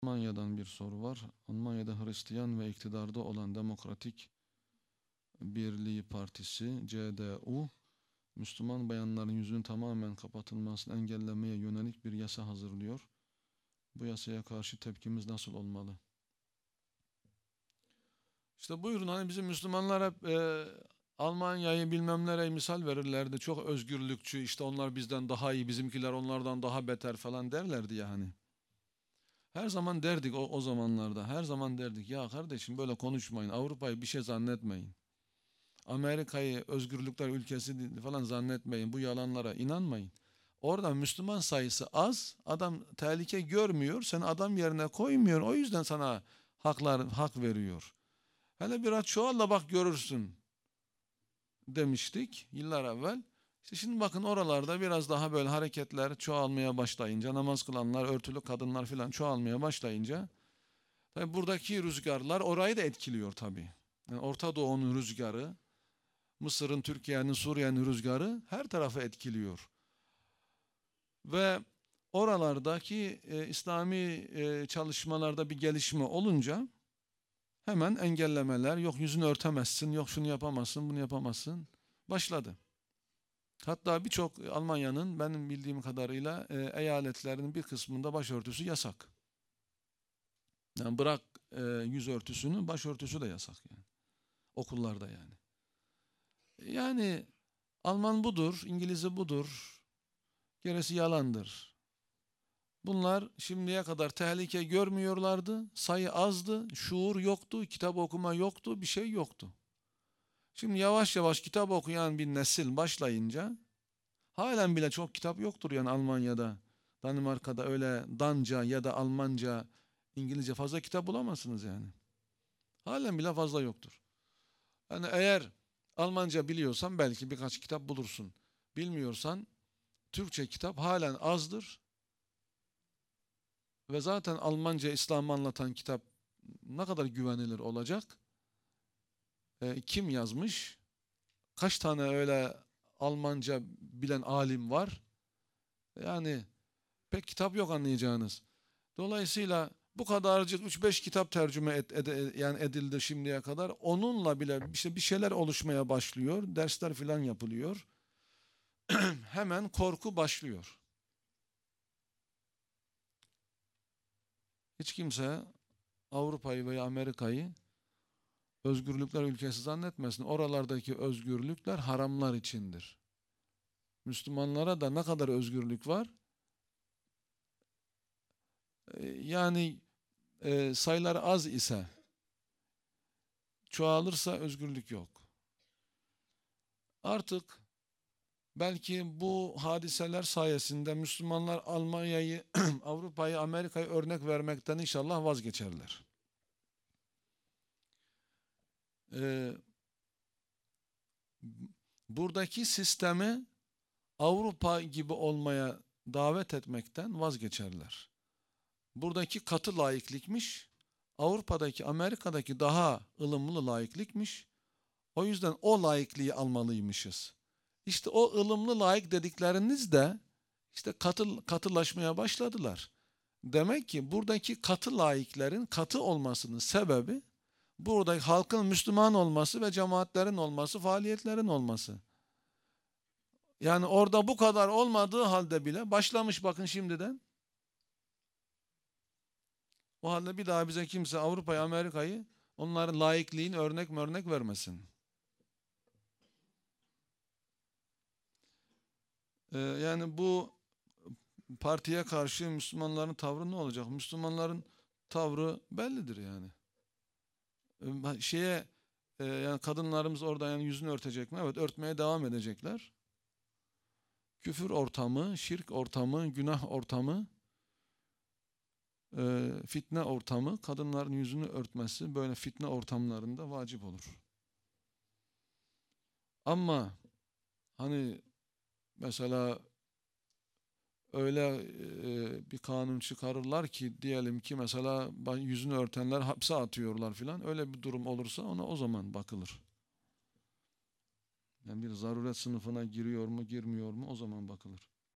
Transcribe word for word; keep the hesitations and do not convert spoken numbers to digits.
Almanya'dan bir soru var. Almanya'da Hristiyan ve iktidarda olan Demokratik Birliği Partisi C D U, Müslüman bayanların yüzünün tamamen kapatılmasını engellemeye yönelik bir yasa hazırlıyor. Bu yasaya karşı tepkimiz nasıl olmalı? İşte buyurun, hani bizim Müslümanlar hep e, Almanya'yı bilmem nereye misal verirlerdi. Çok özgürlükçü, işte onlar bizden daha iyi, bizimkiler onlardan daha beter falan derlerdi ya hani. Her zaman derdik o, o zamanlarda, her zaman derdik ya kardeşim böyle konuşmayın, Avrupa'yı bir şey zannetmeyin. Amerika'yı özgürlükler ülkesi falan zannetmeyin, bu yalanlara inanmayın. Orada Müslüman sayısı az, adam tehlike görmüyor, seni adam yerine koymuyor, o yüzden sana haklar hak veriyor. Hele biraz çoğalla bak görürsün demiştik yıllar evvel. İşte şimdi bakın oralarda biraz daha böyle hareketler çoğalmaya başlayınca, namaz kılanlar, örtülü kadınlar filan çoğalmaya başlayınca, tabii buradaki rüzgarlar orayı da etkiliyor tabii. Yani Orta Doğu'nun rüzgarı, Mısır'ın, Türkiye'nin, Suriye'nin rüzgarı her tarafı etkiliyor. Ve oralardaki e, İslami e, çalışmalarda bir gelişme olunca hemen engellemeler, yok yüzünü örtemezsin, yok şunu yapamazsın, bunu yapamazsın başladı. Hatta birçok Almanya'nın benim bildiğim kadarıyla e, eyaletlerinin bir kısmında başörtüsü yasak. Yani bırak e, yüz örtüsünü, başörtüsü de yasak yani. Okullarda yani. Yani Alman budur, İngiliz'i budur, gerisi yalandır. Bunlar şimdiye kadar tehlike görmüyorlardı, sayı azdı, şuur yoktu, kitap okuma yoktu, bir şey yoktu. Şimdi yavaş yavaş kitap okuyan bir nesil başlayınca, halen bile çok kitap yoktur yani Almanya'da, Danimarka'da öyle Danca ya da Almanca, İngilizce fazla kitap bulamazsınız yani. Halen bile fazla yoktur. Yani eğer Almanca biliyorsan belki birkaç kitap bulursun. Bilmiyorsan Türkçe kitap halen azdır. Ve zaten Almanca İslam'ı anlatan kitap ne kadar güvenilir olacak? E, kim yazmış? Kaç tane öyle Almanca bilen alim var? Yani pek kitap yok anlayacağınız. Dolayısıyla bu kadarcık üç beş kitap tercüme et, ed, yani edildi şimdiye kadar. Onunla bile işte bir şeyler oluşmaya başlıyor. Dersler filan yapılıyor. Hemen korku başlıyor. Hiç kimse Avrupa'yı veya Amerika'yı özgürlükler ülkesi zannetmesin. Oralardaki özgürlükler haramlar içindir. Müslümanlara da ne kadar özgürlük var? Ee, Yani e, sayılar az ise, çoğalırsa özgürlük yok. Artık belki bu hadiseler sayesinde Müslümanlar Almanya'yı, Avrupa'yı, Amerika'yı örnek vermekten inşallah vazgeçerler. Ee, Buradaki sistemi Avrupa gibi olmaya davet etmekten vazgeçerler. Buradaki katı laiklikmiş, Avrupa'daki, Amerika'daki daha ılımlı laiklikmiş. O yüzden o laikliği almalıymışız. İşte o ılımlı laik dedikleriniz de işte katı, katılaşmaya başladılar. Demek ki buradaki katı laiklerin katı olmasının sebebi buradaki halkın Müslüman olması ve cemaatlerin olması, faaliyetlerin olması. Yani orada bu kadar olmadığı halde bile başlamış bakın şimdiden. O halde bir daha bize kimse Avrupa'yı, Amerika'yı onların laikliğin örnek mi örnek vermesin. Ee, yani bu partiye karşı Müslümanların tavrı ne olacak? Müslümanların tavrı bellidir yani. Ee, şeye e, yani kadınlarımız orada yani yüzünü örtecek mi? Evet, örtmeye devam edecekler. Küfür ortamı, şirk ortamı, günah ortamı, e, fitne ortamı, kadınların yüzünü örtmesi böyle fitne ortamlarında vacip olur. Ama hani mesela öyle e, bir kanun çıkarırlar ki diyelim ki mesela yüzünü örtenler hapse atıyorlar filan, öyle bir durum olursa ona o zaman bakılır. Yani bir zaruret sınıfına giriyor mu girmiyor mu o zaman bakılır.